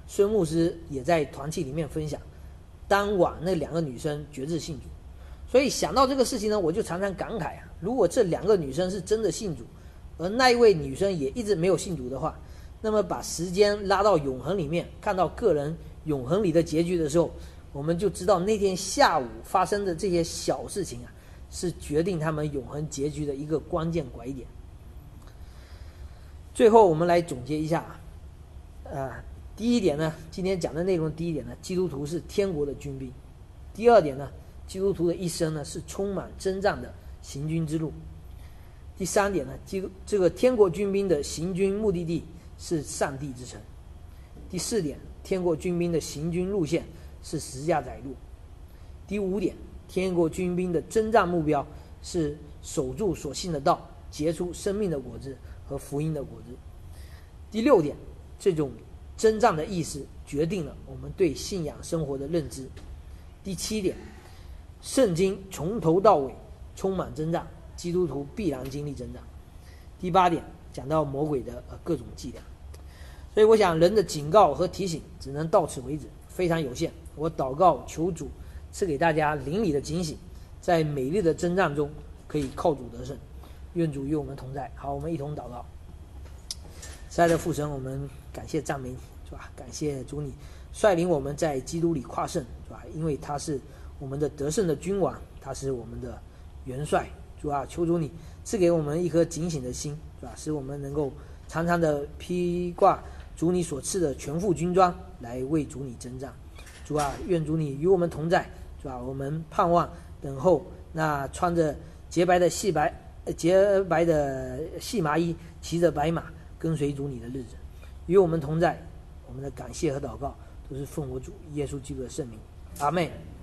孙牧师也在团契里面分享，当晚那2个女生决志信主。所以想到这个事情呢，我就常常感慨啊，如果这2个女生是真的信主，而那一位女生也一直没有信主的话，那么把时间拉到永恒里面，看到个人永恒里的结局的时候，我们就知道那天下午发生的这些小事情啊，是决定他们永恒结局的一个关键拐点。最后我们来总结一下第一点呢，今天讲的内容第一点呢，基督徒是天国的军兵。第二点呢，基督徒的一生呢是充满征战的行军之路。第三点呢，这个天国军兵的行军目的地是上帝之城。第四点，天国军兵的行军路线是十字架窄路。第五点，天国军兵的征战目标是守住所信的道，结出生命的果子和福音的果子。第六点，这种征战的意识决定了我们对信仰生活的认知。第七点，圣经从头到尾充满征战，基督徒必然经历征战。第八点，讲到魔鬼的各种伎俩。所以我想人的警告和提醒只能到此为止，非常有限。我祷告求主赐给大家灵里的警醒，在美丽的征战中可以靠主得胜。愿主与我们同在。好，我们一同祷告。亲爱的父神，我们感谢赞美你，是吧？感谢主你率领我们在基督里跨胜，是吧？因为他是我们的得胜的君王，他是我们的元帅。主啊，求主你赐给我们一颗警醒的心，是吧？使我们能够常常的披挂主你所赐的全副军装，来为主你征战。主啊，愿主你与我们同在，是吧？我们盼望等候那穿着洁白的细麻衣，骑着白马跟随主你的日子。与我们同在，我们的感谢和祷告都是奉我主耶稣基督的圣名，阿们。